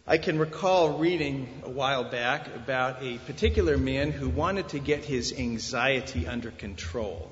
I can recall reading a while back about a particular man who wanted to get his anxiety under control.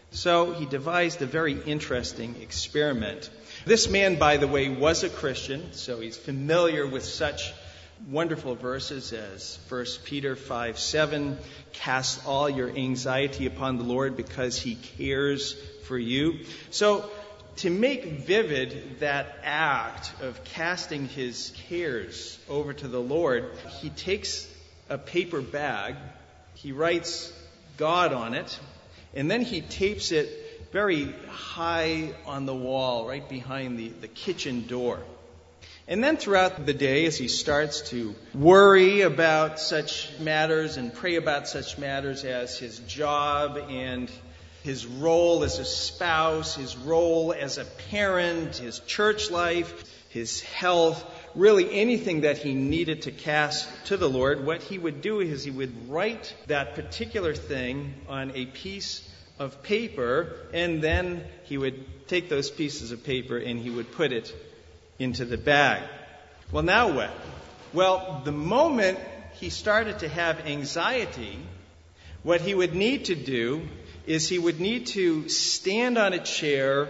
So he devised a very interesting experiment. This man, by the way, was a Christian, so he's familiar with such wonderful verses as 1 Peter 5:7, cast all your anxiety upon the Lord because he cares for you. So to make vivid that act of casting his cares over to the Lord, he takes a paper bag, he writes God on it, and then he tapes it very high on the wall, right behind the kitchen door. And then throughout the day, as he starts to worry about such matters and pray about such matters as his job and his role as a spouse, his role as a parent, his church life, his health, really anything that he needed to cast to the Lord, what he would do is he would write that particular thing on a piece of paper, and then he would take those pieces of paper and he would put it into the bag. Well, now what? Well, the moment he started to have anxiety, what he would need to do is he would need to stand on a chair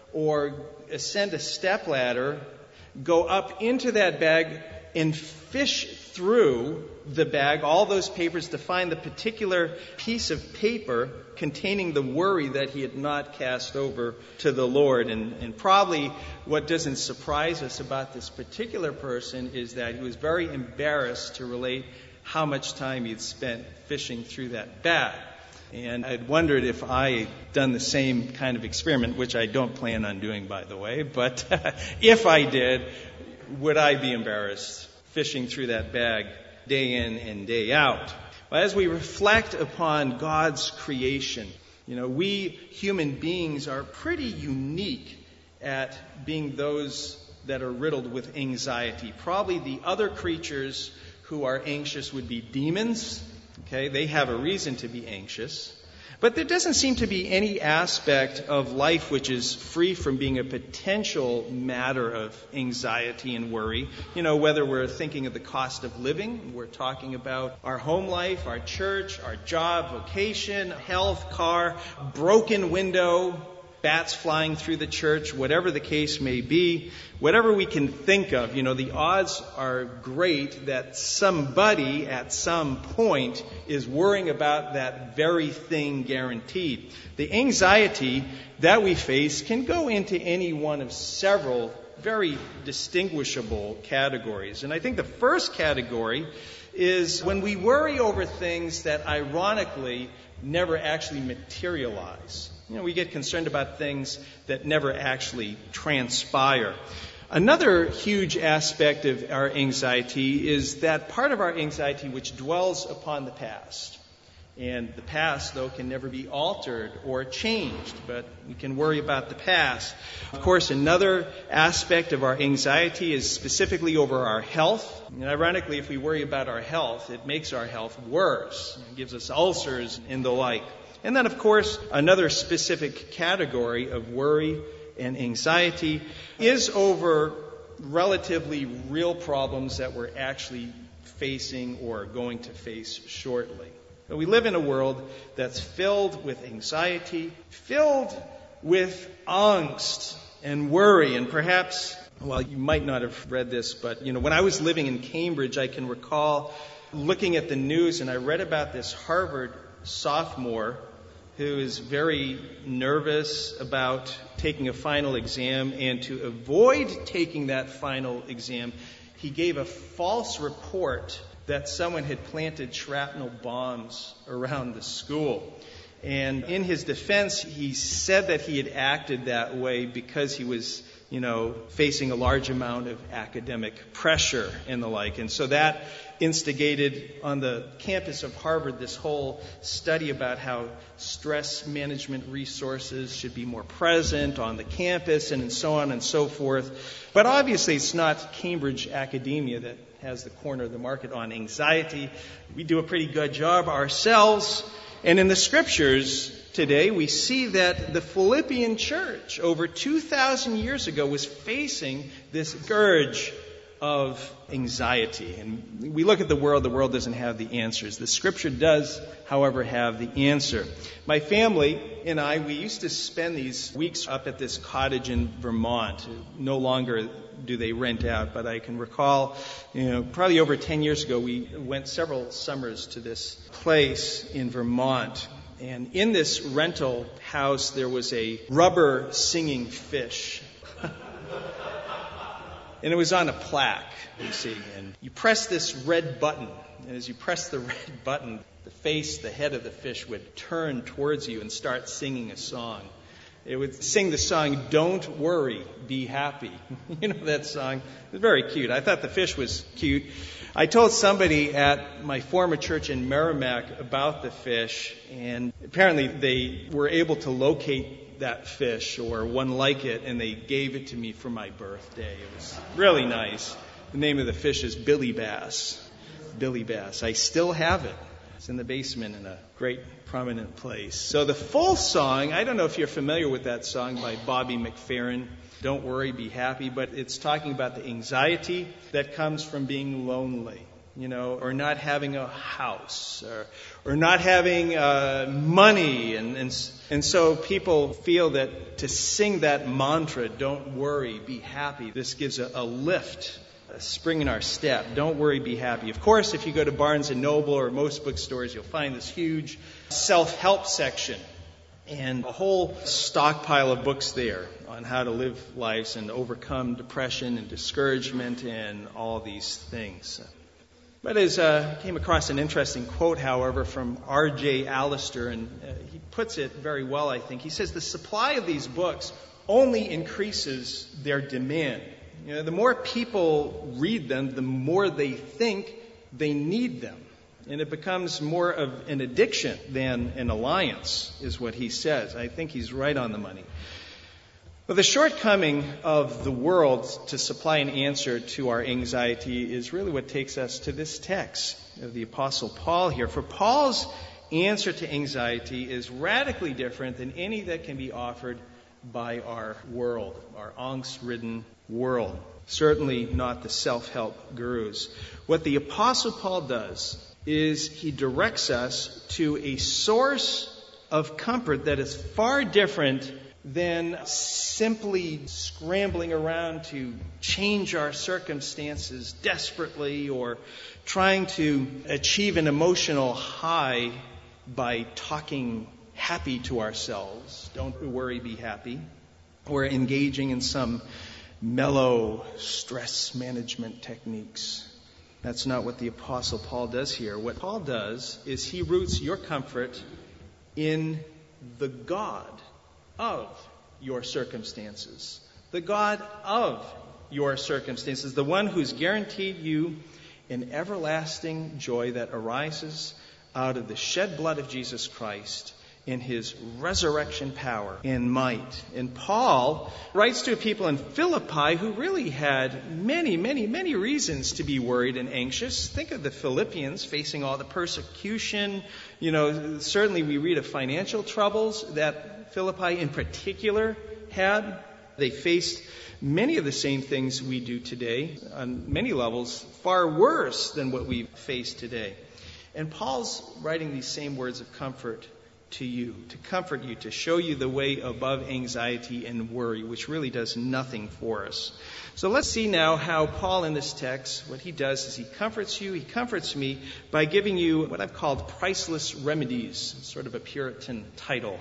or ascend a stepladder, go up into that bag and fish through the bag, all those papers, to find the particular piece of paper containing the worry that he had not cast over to the Lord. And probably what doesn't surprise us about this particular person is that he was very embarrassed to relate how much time he'd spent fishing through that bag. And I'd wondered if I had done the same kind of experiment, which I don't plan on doing, by the way, but if I did, would I be embarrassed fishing through that bag day in and day out? Well, as we reflect upon God's creation, we human beings are pretty unique at being those that are riddled with anxiety. Probably the other creatures who are anxious would be demons. Okay, they have a reason to be anxious. But there doesn't seem to be any aspect of life which is free from being a potential matter of anxiety and worry. Whether we're thinking of the cost of living, we're talking about our home life, our church, our job, vocation, health, car, broken window, bats flying through the church, whatever the case may be, whatever we can think of, the odds are great that somebody at some point is worrying about that very thing guaranteed. The anxiety that we face can go into any one of several very distinguishable categories. And I think the first category is when we worry over things that ironically never actually materialize. We get concerned about things that never actually transpire. Another huge aspect of our anxiety is that part of our anxiety which dwells upon the past. And the past, though, can never be altered or changed, but we can worry about the past. Of course, another aspect of our anxiety is specifically over our health. And ironically, if we worry about our health, it makes our health worse. It gives us ulcers and the like. And then, of course, another specific category of worry and anxiety is over relatively real problems that we're actually facing or going to face shortly. We live in a world that's filled with anxiety, filled with angst and worry. And perhaps, you might not have read this, but, when I was living in Cambridge, I can recall looking at the news, and I read about this Harvard sophomore who is very nervous about taking a final exam, and to avoid taking that final exam, he gave a false report that someone had planted shrapnel bombs around the school. And in his defense, he said that he had acted that way because he was, facing a large amount of academic pressure and the like. And so that instigated on the campus of Harvard this whole study about how stress management resources should be more present on the campus and so on and so forth. But obviously it's not Cambridge academia that has the corner of the market on anxiety. We do a pretty good job ourselves. And in the scriptures today, we see that the Philippian church over 2,000 years ago was facing this scourge of anxiety. And we look at the world doesn't have the answers. The Scripture does, however, have the answer. My family and I, we used to spend these weeks up at this cottage in Vermont. No longer do they rent out, but I can recall, probably over 10 years ago, we went several summers to this place in Vermont. And in this rental house, there was a rubber singing fish. And it was on a plaque, you see. And you press this red button. And as you press the red button, the head of the fish would turn towards you and start singing a song. It would sing the song, "Don't Worry, Be Happy." You know that song? It was very cute. I thought the fish was cute. I told somebody at my former church in Merrimack about the fish, and apparently they were able to locate that fish or one like it, and they gave it to me for my birthday. It was really nice. The name of the fish is Billy Bass. Billy Bass. I still have it. It's in the basement in a great prominent place. So the full song, I don't know if you're familiar with that song by Bobby McFerrin, "Don't Worry, Be Happy," but it's talking about the anxiety that comes from being lonely, or not having a house, or not having money. And so people feel that to sing that mantra, "Don't worry, be happy," this gives a lift, a spring in our step. Don't worry, be happy. Of course, if you go to Barnes & Noble or most bookstores, you'll find this huge self-help section and a whole stockpile of books there on how to live lives and overcome depression and discouragement and all these things. But I came across an interesting quote, however, from R.J. Allister, and he puts it very well, I think. He says, the supply of these books only increases their demand. The more people read them, the more they think they need them. And it becomes more of an addiction than an alliance, is what he says. I think he's right on the money. But the shortcoming of the world to supply an answer to our anxiety is really what takes us to this text of the Apostle Paul here. For Paul's answer to anxiety is radically different than any that can be offered by our world, our angst-ridden world. Certainly not the self-help gurus. What the Apostle Paul does is he directs us to a source of comfort that is far different than simply scrambling around to change our circumstances desperately or trying to achieve an emotional high by talking happy to ourselves. Don't worry, be happy. Or engaging in some mellow stress management techniques. That's not what the Apostle Paul does here. What Paul does is he roots your comfort in the God of your circumstances. The God of your circumstances. The one who's guaranteed you an everlasting joy that arises out of the shed blood of Jesus Christ in his resurrection power and might. And Paul writes to people in Philippi who really had many, many, many reasons to be worried and anxious. Think of the Philippians facing all the persecution. Certainly we read of financial troubles that Philippi in particular had. They faced many of the same things we do today, on many levels, far worse than what we face today. And Paul's writing these same words of comfort to you, to comfort you, to show you the way above anxiety and worry, which really does nothing for us. So let's see now how Paul in this text, what he does is he comforts you, he comforts me by giving you what I've called priceless remedies, sort of a Puritan title.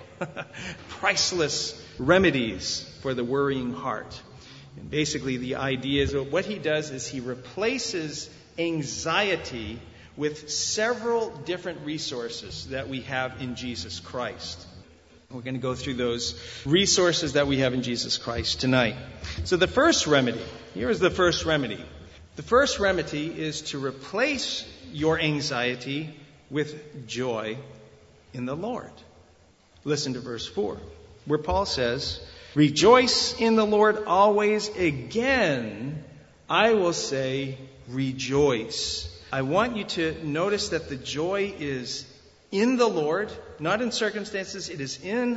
Priceless remedies for the worrying heart. And basically the idea is that what he does is he replaces anxiety with several different resources that we have in Jesus Christ. We're going to go through those resources that we have in Jesus Christ tonight. So the first remedy, here is the first remedy. The first remedy is to replace your anxiety with joy in the Lord. Listen to verse 4, where Paul says, "Rejoice in the Lord always. Again, I will say, rejoice." I want you to notice that the joy is in the Lord, not in circumstances. It is in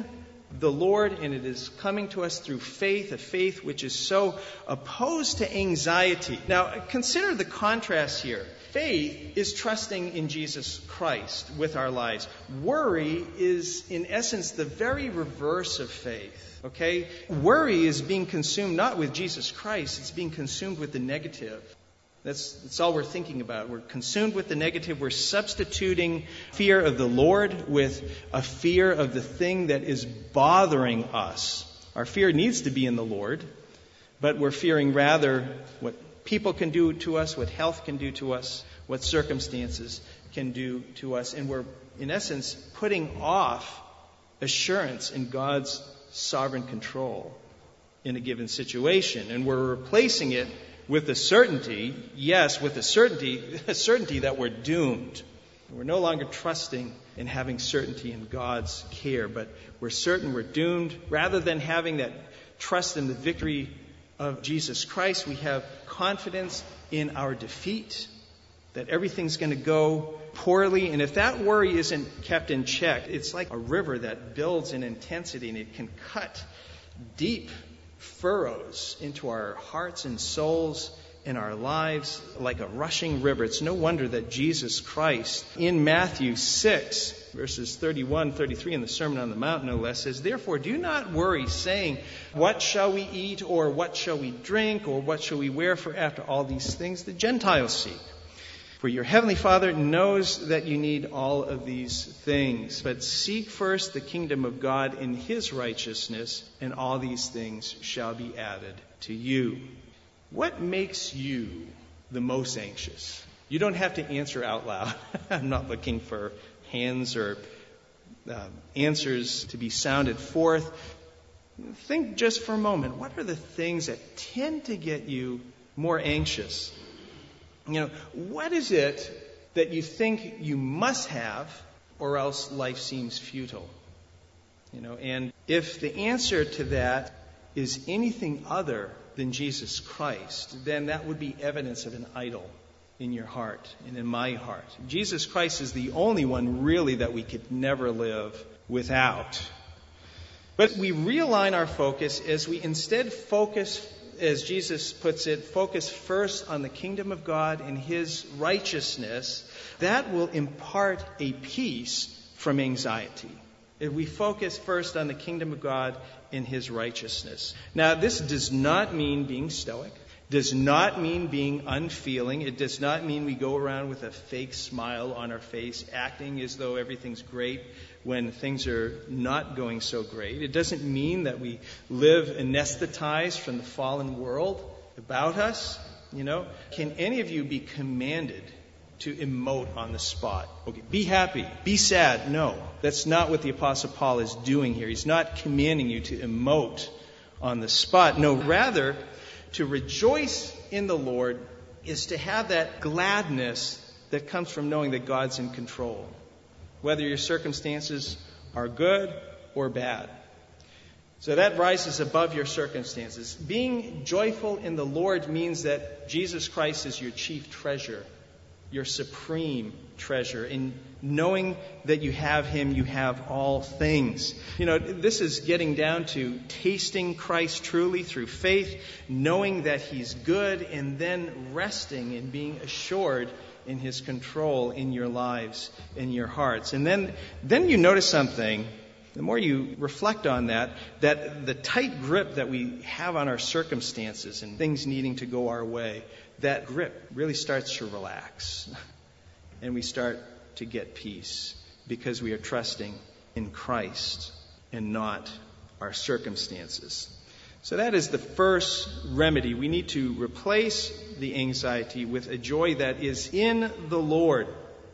the Lord, and it is coming to us through faith, a faith which is so opposed to anxiety. Now, consider the contrast here. Faith is trusting in Jesus Christ with our lives. Worry is, in essence, the very reverse of faith. Okay? Worry is being consumed not with Jesus Christ, it's being consumed with the negative. That's all we're thinking about. We're consumed with the negative. We're substituting fear of the Lord with a fear of the thing that is bothering us. Our fear needs to be in the Lord, but we're fearing rather what people can do to us, what health can do to us, what circumstances can do to us. And we're, in essence, putting off assurance in God's sovereign control in a given situation. And we're replacing it with the certainty, yes, with the certainty that we're doomed. We're no longer trusting in having certainty in God's care, but we're certain we're doomed. Rather than having that trust in the victory of Jesus Christ, we have confidence in our defeat, that everything's going to go poorly. And if that worry isn't kept in check, it's like a river that builds in intensity, and it can cut deep furrows into our hearts and souls in our lives like a rushing river. It's no wonder that Jesus Christ, in Matthew 6, verses 31, 33, in the Sermon on the Mount, no less, says, "Therefore do not worry, saying, what shall we eat, or what shall we drink, or what shall we wear? For after all these things the Gentiles seek. For your heavenly Father knows that you need all of these things. But seek first the kingdom of God and His righteousness, and all these things shall be added to you." What makes you the most anxious? You don't have to answer out loud. I'm not looking for hands or answers to be sounded forth. Think just for a moment. What are the things that tend to get you more anxious? What is it that you think you must have, or else life seems futile? And if the answer to that is anything other than Jesus Christ, then that would be evidence of an idol in your heart and in my heart. Jesus Christ is the only one really that we could never live without. But we realign our focus as we instead focus, as Jesus puts it, focus first on the kingdom of God and His righteousness. That will impart a peace from anxiety. If we focus first on the kingdom of God and His righteousness. Now, this does not mean being stoic. Does not mean being unfeeling. It does not mean we go around with a fake smile on our face, acting as though everything's great when things are not going so great. It doesn't mean that we live anesthetized from the fallen world about us. Can any of you be commanded to emote on the spot? Okay, be happy, be sad. No, that's not what the Apostle Paul is doing here. He's not commanding you to emote on the spot. No, rather, to rejoice in the Lord is to have that gladness that comes from knowing that God's in control, whether your circumstances are good or bad. So that rises above your circumstances. Being joyful in the Lord means that Jesus Christ is your chief treasure, your supreme treasure. In knowing that you have Him, you have all things. This is getting down to tasting Christ truly through faith, knowing that He's good, and then resting and being assured in His control in your lives, in your hearts. And then you notice something. The more you reflect on that the tight grip that we have on our circumstances and things needing to go our way, that grip really starts to relax. And we start to get peace because we are trusting in Christ and not our circumstances. So that is the first remedy. We need to replace the anxiety with a joy that is in the Lord.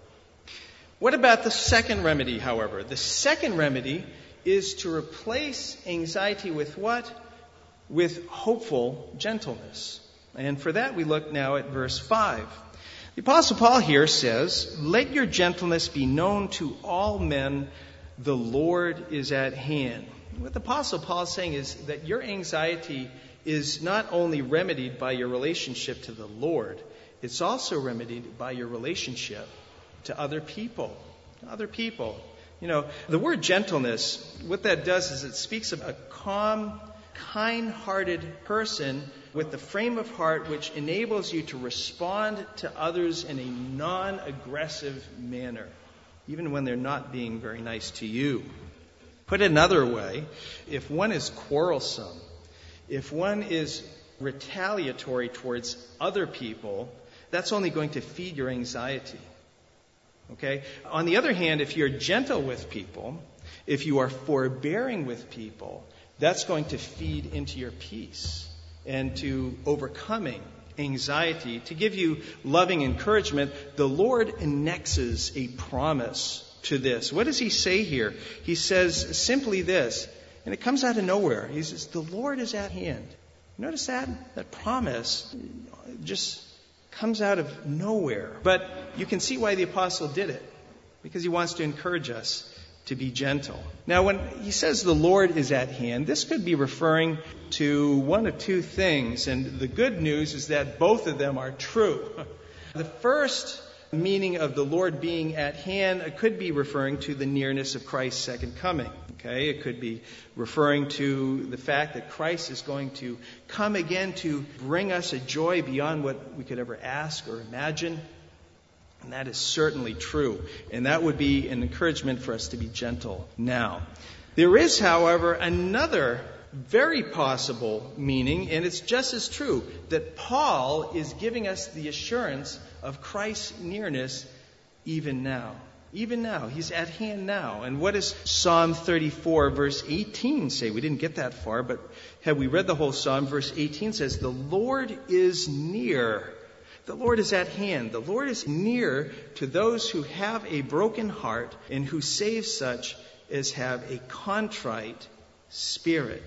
What about the second remedy, however? The second remedy is to replace anxiety with what? With hopeful gentleness. And for that we look now at verse 5. The Apostle Paul here says, "Let your gentleness be known to all men, the Lord is at hand." What the Apostle Paul is saying is that your anxiety is not only remedied by your relationship to the Lord, it's also remedied by your relationship to other people. The word gentleness, what that does is it speaks of a calm, kind-hearted person with the frame of heart which enables you to respond to others in a non-aggressive manner, even when they're not being very nice to you. Put another way, if one is quarrelsome, if one is retaliatory towards other people, that's only going to feed your anxiety. Okay? On the other hand, if you're gentle with people, if you are forbearing with people, that's going to feed into your peace and to overcoming anxiety. To give you loving encouragement, the Lord annexes a promise to this. What does he say here? He says simply this, and it comes out of nowhere. He says, the Lord is at hand. Notice that? That promise just comes out of nowhere. But you can see why the apostle did it, because he wants to encourage us to be gentle. Now, when he says the Lord is at hand, this could be referring to one of two things, and the good news is that both of them are true. The first meaning of the Lord being at hand could be referring to the nearness of Christ's second coming. Okay, it could be referring to the fact that Christ is going to come again to bring us a joy beyond what we could ever ask or imagine. And that is certainly true. And that would be an encouragement for us to be gentle now. There is, however, another very possible meaning, and it's just as true, that Paul is giving us the assurance of Christ's nearness even now. Even now. He's at hand now. And what does Psalm 34 verse 18 say? We didn't get that far, but had we read the whole Psalm, verse 18 says, the Lord is near. The Lord is at hand. The Lord is near to those who have a broken heart and who save such as have a contrite spirit.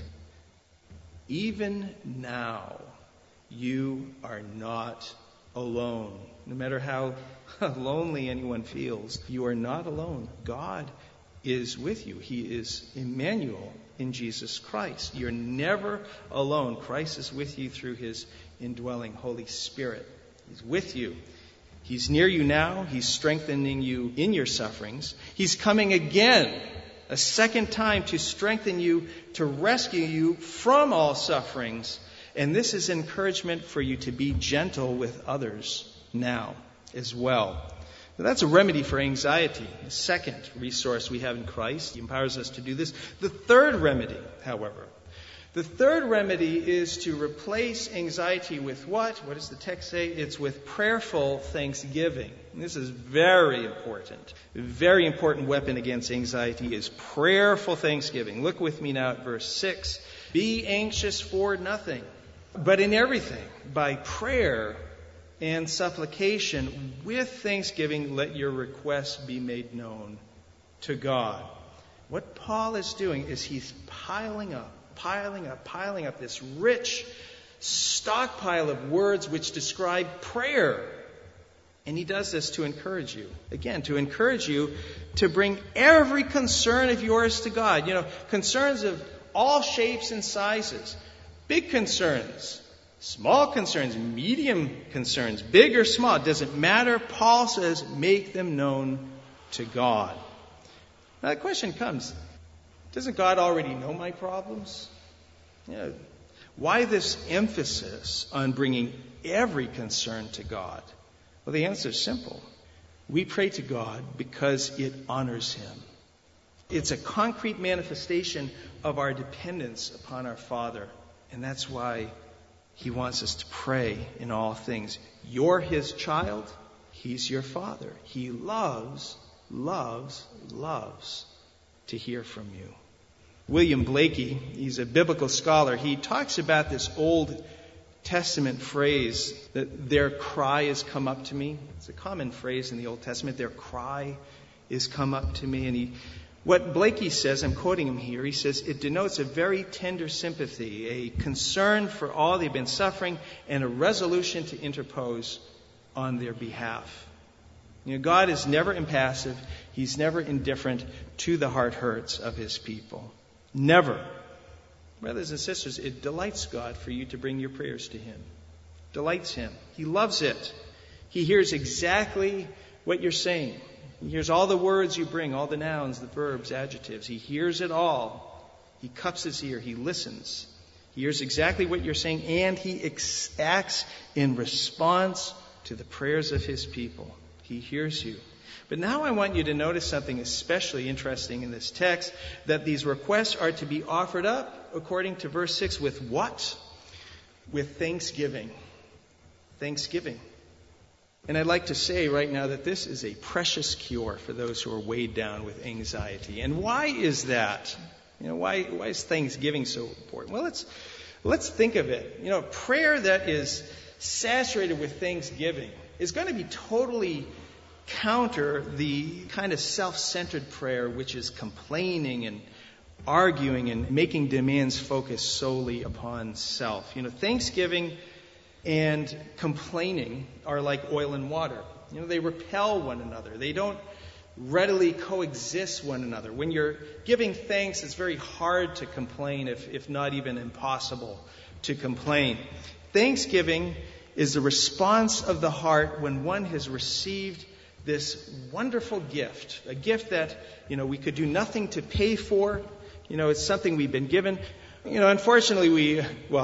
Even now, you are not alone. No matter how lonely anyone feels, you are not alone. God is with you. He is Emmanuel in Jesus Christ. You're never alone. Christ is with you through his indwelling Holy Spirit. He's with you. He's near you now. He's strengthening you in your sufferings. He's coming again, a second time, to strengthen you, to rescue you from all sufferings. And this is encouragement for you to be gentle with others now as well. Now, that's a remedy for anxiety. The second resource we have in Christ. He empowers us to do this. The third remedy, however, is to replace anxiety with what? What does the text say? It's with prayerful thanksgiving. And this is very important. A very important weapon against anxiety is prayerful thanksgiving. Look with me now at verse 6. Be anxious for nothing, but in everything, by prayer and supplication, with thanksgiving, let your requests be made known to God. What Paul is doing is he's piling up this rich stockpile of words which describe prayer. And he does this to encourage you. Again, to encourage you to bring every concern of yours to God. Concerns of all shapes and sizes. Big concerns, small concerns, medium concerns, big or small. It doesn't matter. Paul says, make them known to God. Now the question comes, doesn't God already know my problems? Why this emphasis on bringing every concern to God? Well, the answer is simple. We pray to God because it honors him. It's a concrete manifestation of our dependence upon our Father. And that's why he wants us to pray in all things. You're his child. He's your Father. He loves to hear from you. William Blakey, he's a biblical scholar. He talks about this Old Testament phrase that their cry has come up to me. It's a common phrase in the Old Testament. Their cry is come up to me. And what Blakey says, I'm quoting him here, he says, it denotes a very tender sympathy, a concern for all they've been suffering, and a resolution to interpose on their behalf. God is never impassive. He's never indifferent to the heart hurts of his people. Never. Brothers and sisters, it delights God for you to bring your prayers to him. Delights him. He loves it. He hears exactly what you're saying. He hears all the words you bring, all the nouns, the verbs, adjectives. He hears it all. He cups his ear. He listens. He hears exactly what you're saying, and he acts in response to the prayers of his people. He hears you. But now I want you to notice something especially interesting in this text, that these requests are to be offered up, according to verse 6, with what? With thanksgiving. Thanksgiving. And I'd like to say right now that this is a precious cure for those who are weighed down with anxiety. And why is that? Why is thanksgiving so important? Well, let's think of it. Prayer that is saturated with thanksgiving is going to be totally counter the kind of self-centered prayer which is complaining and arguing and making demands focus solely upon self. Thanksgiving and complaining are like oil and water. They repel one another. They don't readily coexist one another. When you're giving thanks, it's very hard to complain, if not even impossible to complain. Thanksgiving is the response of the heart when one has received this wonderful gift, a gift that, we could do nothing to pay for. It's something we've been given. Unfortunately,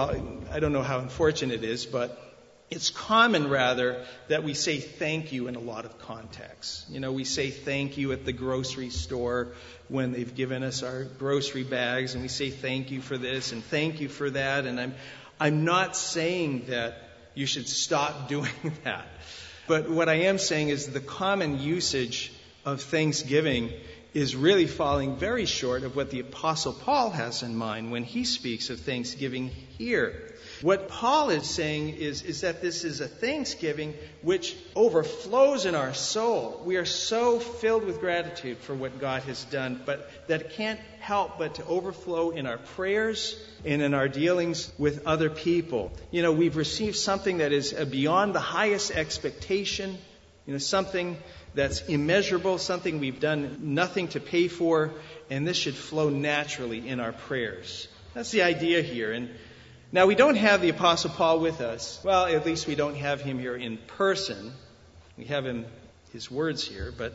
I don't know how unfortunate it is, but it's common, rather, that we say thank you in a lot of contexts. We say thank you at the grocery store when they've given us our grocery bags, and we say thank you for this and thank you for that. And I'm not saying that you should stop doing that. But what I am saying is the common usage of thanksgiving is really falling very short of what the Apostle Paul has in mind when he speaks of thanksgiving here. What Paul is saying is that this is a thanksgiving which overflows in our soul. We are so filled with gratitude for what God has done, but that it can't help but to overflow in our prayers and in our dealings with other people. We've received something that is beyond the highest expectation, something that's immeasurable, something we've done nothing to pay for, and this should flow naturally in our prayers. That's the idea here. And now, we don't have the Apostle Paul with us. Well, at least we don't have him here in person. We have his words here. But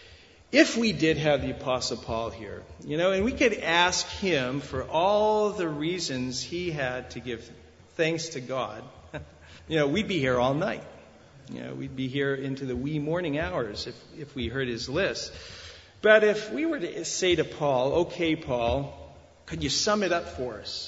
if we did have the Apostle Paul here, and we could ask him for all the reasons he had to give thanks to God, we'd be here all night. We'd be here into the wee morning hours if we heard his list. But if we were to say to Paul, okay, Paul, could you sum it up for us?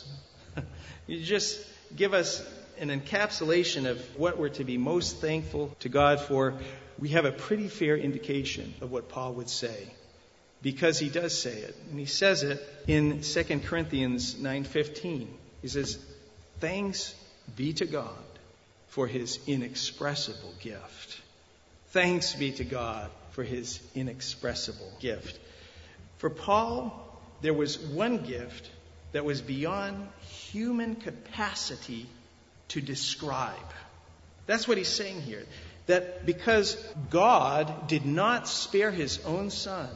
You just give us an encapsulation of what we're to be most thankful to God for. We have a pretty fair indication of what Paul would say, because he does say it. And he says it in 2 Corinthians 9:15. He says, thanks be to God for his inexpressible gift. Thanks be to God for his inexpressible gift. For Paul, there was one gift that was beyond human capacity to describe. That's what he's saying here. That because God did not spare his own son,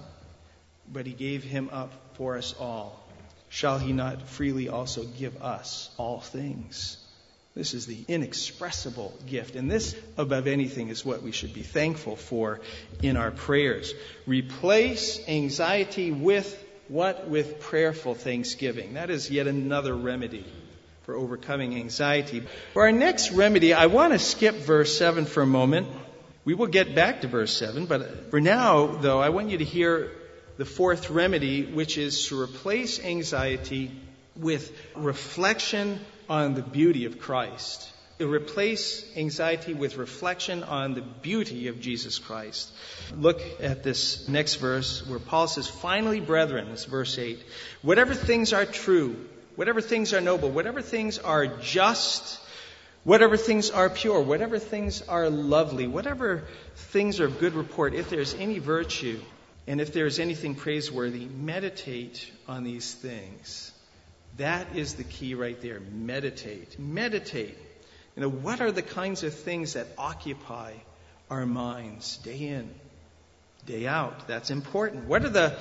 but he gave him up for us all, shall he not freely also give us all things? This is the inexpressible gift. And this, above anything, is what we should be thankful for in our prayers. Replace anxiety with what? With prayerful thanksgiving. That is yet another remedy for overcoming anxiety. For our next remedy, I want to skip verse 7 for a moment. We will get back to verse 7, but for now, though, I want you to hear the fourth remedy, which is to replace anxiety with reflection on the beauty of Christ. Replace anxiety with reflection on the beauty of Jesus Christ. Look at this next verse where Paul says, finally, brethren, it's verse 8, whatever things are true, whatever things are noble, whatever things are just, whatever things are pure, whatever things are lovely, whatever things are of good report, if there's any virtue and if there's anything praiseworthy, meditate on these things. That is the key right there. Meditate. Meditate. What are the kinds of things that occupy our minds day in, day out? That's important. What are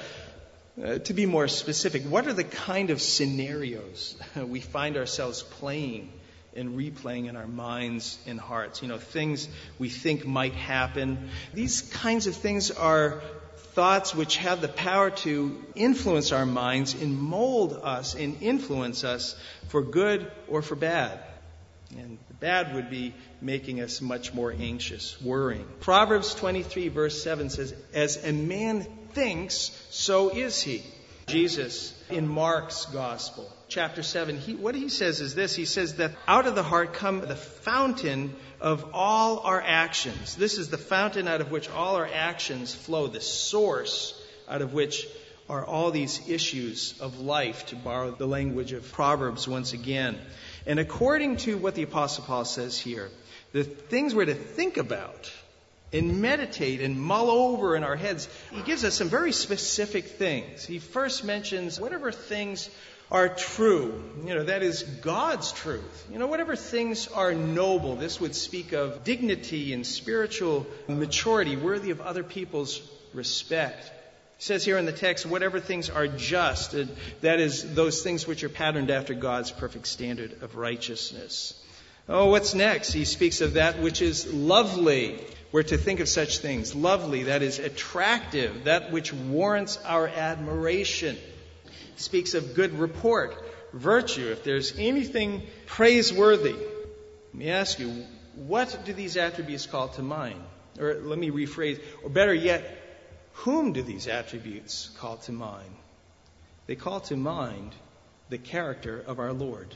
to be more specific, what are the kind of scenarios we find ourselves playing and replaying in our minds and hearts? Things we think might happen. These kinds of things are thoughts which have the power to influence our minds and mold us and influence us for good or for bad. And the bad would be making us much more anxious, worrying. Proverbs 23 verse 7 says, "As a man thinks, so is he." Jesus, in Mark's Gospel, chapter 7, what he says is this. He says that out of the heart come the fountain of all our actions. This is the fountain out of which all our actions flow, the source out of which are all these issues of life, to borrow the language of Proverbs once again. And according to what the Apostle Paul says here, the things we're to think about and meditate and mull over in our heads, he gives us some very specific things. He first mentions whatever things are true, that is God's truth. Whatever things are noble. This would speak of dignity and spiritual maturity, worthy of other people's respect. He says here in the text, whatever things are just, that is those things which are patterned after God's perfect standard of righteousness. Oh, what's next? He speaks of that which is lovely. We're to think of such things. Lovely, that is attractive, that which warrants our admiration. He speaks of good report, virtue. If there's anything praiseworthy, let me ask you, what do these attributes call to mind? Or let me rephrase, or better yet, whom do these attributes call to mind? They call to mind the character of our Lord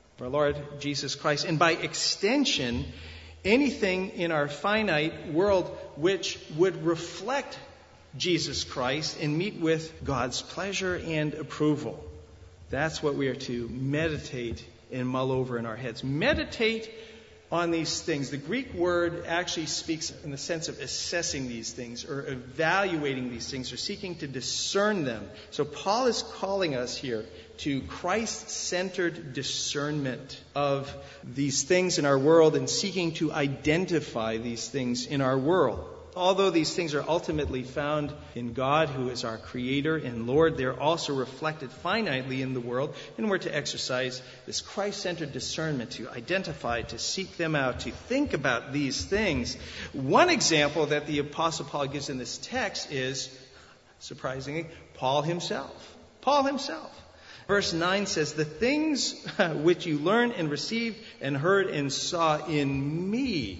Jesus Christ. And by extension, anything in our finite world which would reflect Jesus Christ and meet with God's pleasure and approval. That's what we are to meditate and mull over in our heads. Meditate on these things. The Greek word actually speaks in the sense of assessing these things or evaluating these things or seeking to discern them. So Paul is calling us here to Christ-centered discernment of these things in our world and seeking to identify these things in our world. Although these things are ultimately found in God, who is our Creator and Lord, they're also reflected finitely in the world, and we're to exercise this Christ-centered discernment to identify, to seek them out, to think about these things. One example that the Apostle Paul gives in this text is, surprisingly, Paul himself. Paul himself. Verse 9 says, "The things which you learned and received and heard and saw in me,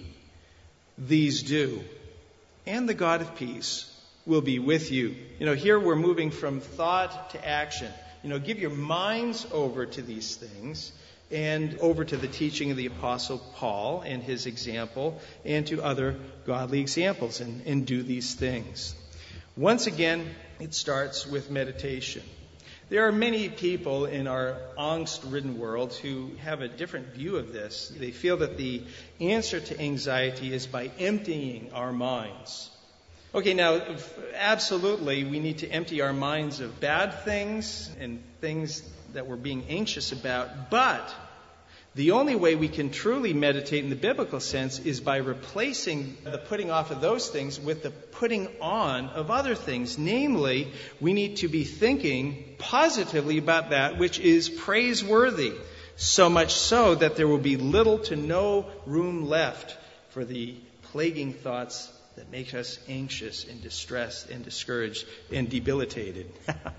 these do. And the God of peace will be with you." Here we're moving from thought to action. Give your minds over to these things and over to the teaching of the Apostle Paul and his example and to other godly examples and do these things. Once again, it starts with meditation. There are many people in our angst-ridden world who have a different view of this. They feel that the answer to anxiety is by emptying our minds. Okay, now, absolutely, we need to empty our minds of bad things and things that we're being anxious about, but the only way we can truly meditate in the biblical sense is by replacing the putting off of those things with the putting on of other things. Namely, we need to be thinking positively about that which is praiseworthy, so much so that there will be little to no room left for the plaguing thoughts that make us anxious and distressed and discouraged and debilitated.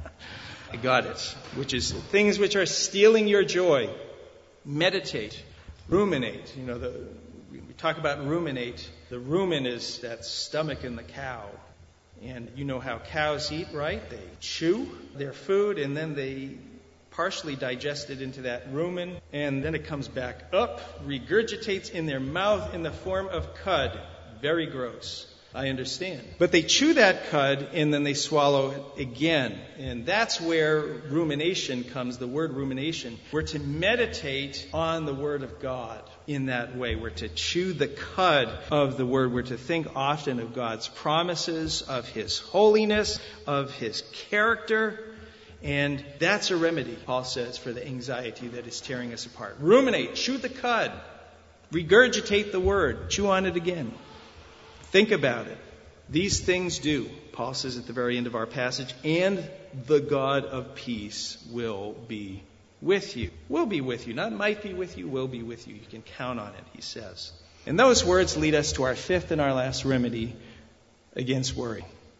I got it. Which is things which are stealing your joy. Meditate, ruminate. We talk about ruminate. The rumen is that stomach in the cow. And you know how cows eat, right? They chew their food and then they partially digest it into that rumen. And then it comes back up, regurgitates in their mouth in the form of cud. Very gross. I understand. But they chew that cud and then they swallow it again. And that's where rumination comes, the word rumination. We're to meditate on the Word of God in that way. We're to chew the cud of the Word. We're to think often of God's promises, of His holiness, of His character. And that's a remedy, Paul says, for the anxiety that is tearing us apart. Ruminate, chew the cud, regurgitate the Word, chew on it again. Think about it. These things do, Paul says at the very end of our passage, and the God of peace will be with you. Will be with you. Not might be with you, will be with you. You can count on it, he says. And those words lead us to our fifth and our last remedy against worry.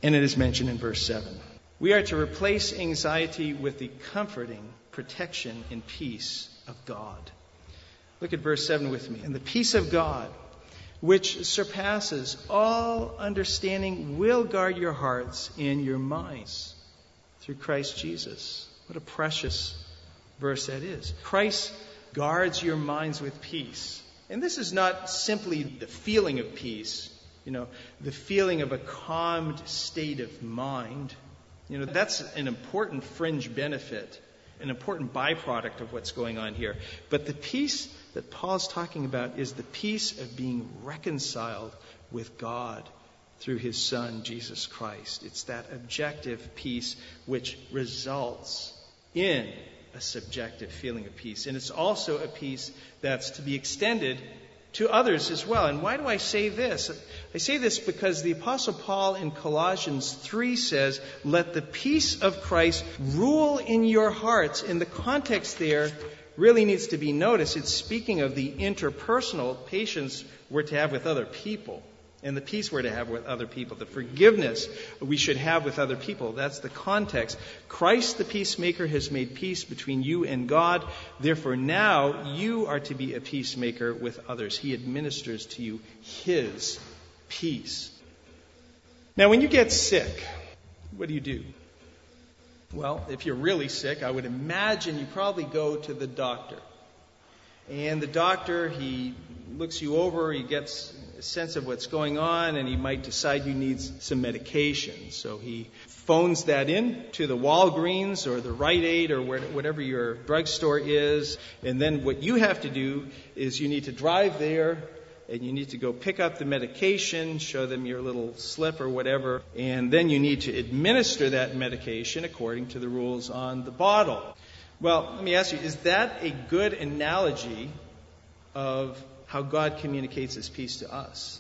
And it is mentioned in verse 7. We are to replace anxiety with the comforting protection and peace of God. Look at verse 7 with me. And the peace of God, which surpasses all understanding, will guard your hearts and your minds through Christ Jesus. What a precious verse that is. Christ guards your minds with peace. And this is not simply the feeling of peace, the feeling of a calmed state of mind. That's an important fringe benefit, an important byproduct of what's going on here. But the peace that Paul's talking about is the peace of being reconciled with God through his Son, Jesus Christ. It's that objective peace which results in a subjective feeling of peace. And it's also a peace that's to be extended to others as well. And why do I say this? I say this because the Apostle Paul in Colossians 3 says, "Let the peace of Christ rule in your hearts." In the context there really needs to be noticed. It's speaking of the interpersonal patience we're to have with other people. And the peace we're to have with other people, the forgiveness we should have with other people. That's the context. Christ the peacemaker has made peace between you and God. Therefore now you are to be a peacemaker with others. He administers to you his peace. Now when you get sick, what do? Well, if you're really sick, I would imagine you probably go to the doctor. And the doctor, he looks you over, he gets a sense of what's going on, and he might decide you need some medication. So he phones that in to the Walgreens or the Rite Aid or whatever your drugstore is. And then what you have to do is you need to drive there, and you need to go pick up the medication, show them your little slip or whatever, and then you need to administer that medication according to the rules on the bottle. Well, let me ask you, is that a good analogy of how God communicates his peace to us?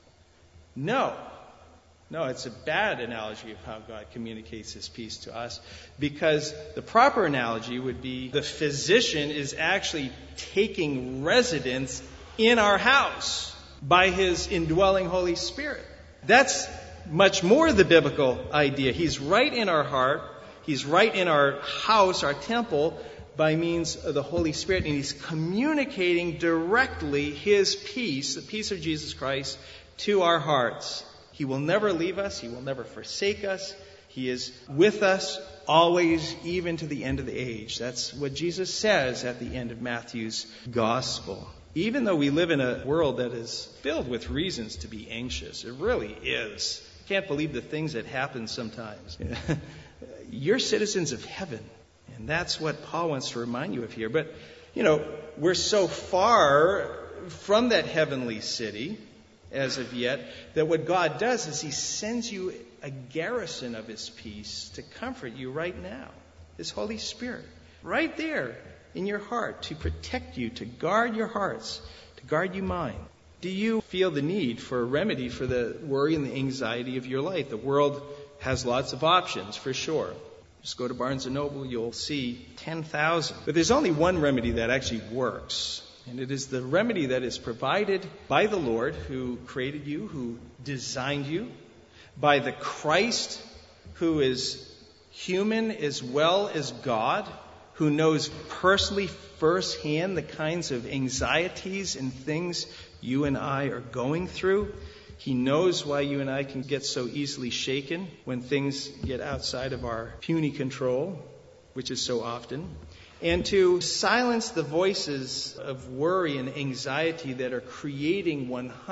No, it's a bad analogy of how God communicates his peace to us, because the proper analogy would be the physician is actually taking residence in our house by his indwelling Holy Spirit. That's much more the biblical idea. He's right in our heart. He's right in our house, our temple, by means of the Holy Spirit, and he's communicating directly his peace, the peace of Jesus Christ, to our hearts. He will never leave us. He will never forsake us. He is with us always, even to the end of the age. That's what Jesus says at the end of Matthew's gospel. Even though we live in a world that is filled with reasons to be anxious, it really is. I can't believe the things that happen sometimes. You're citizens of heaven. And that's what Paul wants to remind you of here. But, we're so far from that heavenly city as of yet that what God does is he sends you a garrison of his peace to comfort you right now. His Holy Spirit, right there in your heart, to protect you, to guard your hearts, to guard your mind. Do you feel the need for a remedy for the worry and the anxiety of your life? The world has lots of options, for sure. Just go to Barnes & Noble, you'll see 10,000. But there's only one remedy that actually works. And it is the remedy that is provided by the Lord who created you, who designed you, by the Christ who is human as well as God, who knows personally firsthand the kinds of anxieties and things you and I are going through. He knows why you and I can get so easily shaken when things get outside of our puny control, which is so often. And to silence the voices of worry and anxiety that are creating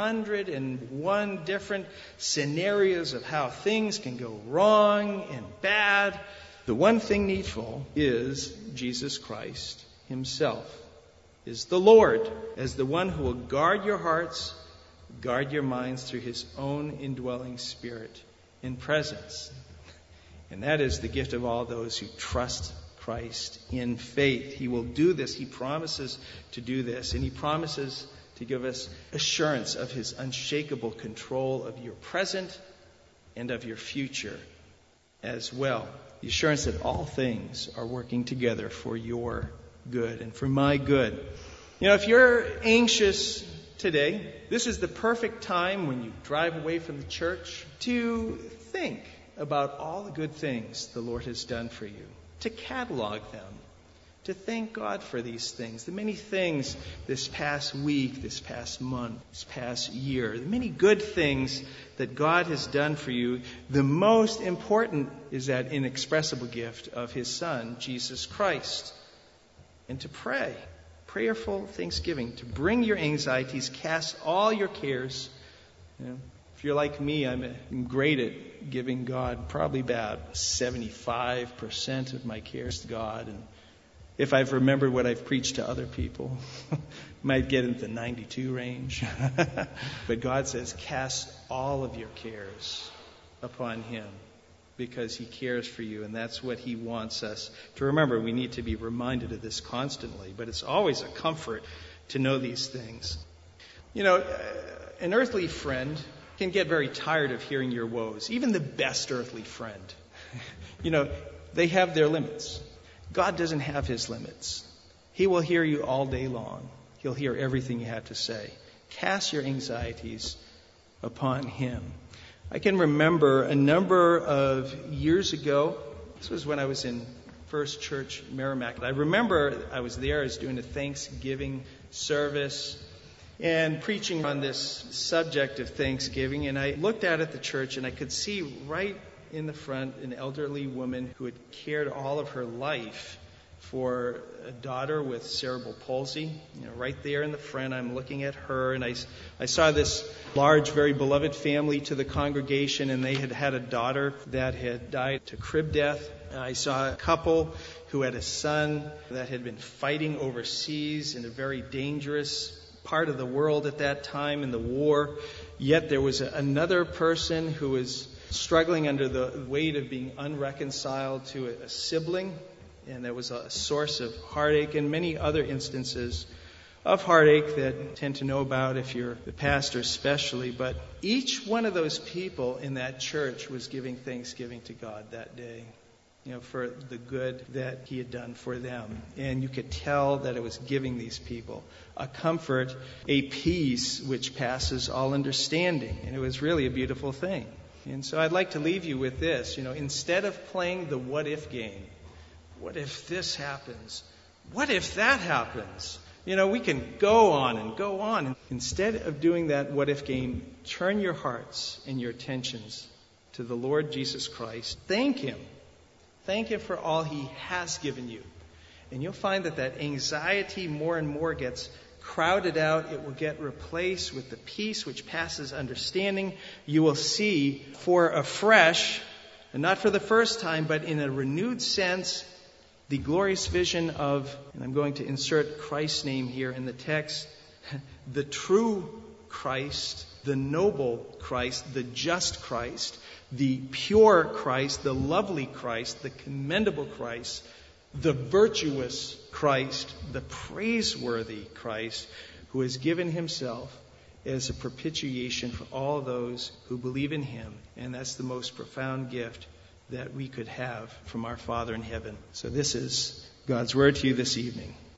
101 different scenarios of how things can go wrong and bad. The one thing needful is Jesus Christ himself, is the Lord, as the one who will guard your hearts, guard your minds through his own indwelling Spirit in presence. And that is the gift of all those who trust Christ in faith. He will do this. He promises to do this. And he promises to give us assurance of his unshakable control of your present and of your future as well. The assurance that all things are working together for your good and for my good. If you're anxious today, this is the perfect time when you drive away from the church to think about all the good things the Lord has done for you, to catalog them, to thank God for these things, the many things this past week, this past month, this past year, the many good things that God has done for you. The most important is that inexpressible gift of His Son, Jesus Christ. And to pray, prayerful thanksgiving, to bring your anxieties, cast all your cares. If you're like me, I'm great at giving God probably about 75% of my cares to God. And if I've remembered what I've preached to other people, might get into the 92 range. But God says, cast all of your cares upon Him because He cares for you. And that's what He wants us to remember. We need to be reminded of this constantly. But it's always a comfort to know these things. An earthly friend can get very tired of hearing your woes. Even the best earthly friend. They have their limits. God doesn't have His limits. He will hear you all day long. He'll hear everything you have to say. Cast your anxieties upon Him. I can remember a number of years ago, this was when I was in First Church Merrimack. I remember I was there, I was doing a Thanksgiving service and preaching on this subject of Thanksgiving. And I looked out at the church and I could see right in the front an elderly woman who had cared all of her life for a daughter with cerebral palsy. Right there in the front, I'm looking at her, and I saw this large, very beloved family to the congregation, and they had had a daughter that had died to crib death. I saw a couple who had a son that had been fighting overseas in a very dangerous part of the world at that time in the war. Yet there was another person who was struggling under the weight of being unreconciled to a sibling, and there was a source of heartache and many other instances of heartache that you tend to know about if you're the pastor especially. But each one of those people in that church was giving thanksgiving to God that day, for the good that He had done for them. And you could tell that it was giving these people a comfort, a peace which passes all understanding. And it was really a beautiful thing. And so I'd like to leave you with this. Instead of playing the what if game, what if this happens? What if that happens? We can go on and go on. Instead of doing that what if game, turn your hearts and your attentions to the Lord Jesus Christ. Thank Him. Thank Him for all He has given you. And you'll find that anxiety more and more gets crowded out. It will get replaced with the peace which passes understanding. You will see for afresh, and not for the first time, but in a renewed sense, the glorious vision of, and I'm going to insert Christ's name here in the text, the true Christ, the noble Christ, the just Christ, the pure Christ, the lovely Christ, the commendable Christ, the virtuous Christ, the praiseworthy Christ, who has given Himself as a propitiation for all those who believe in Him. And that's the most profound gift that we could have from our Father in heaven. So this is God's word to you this evening.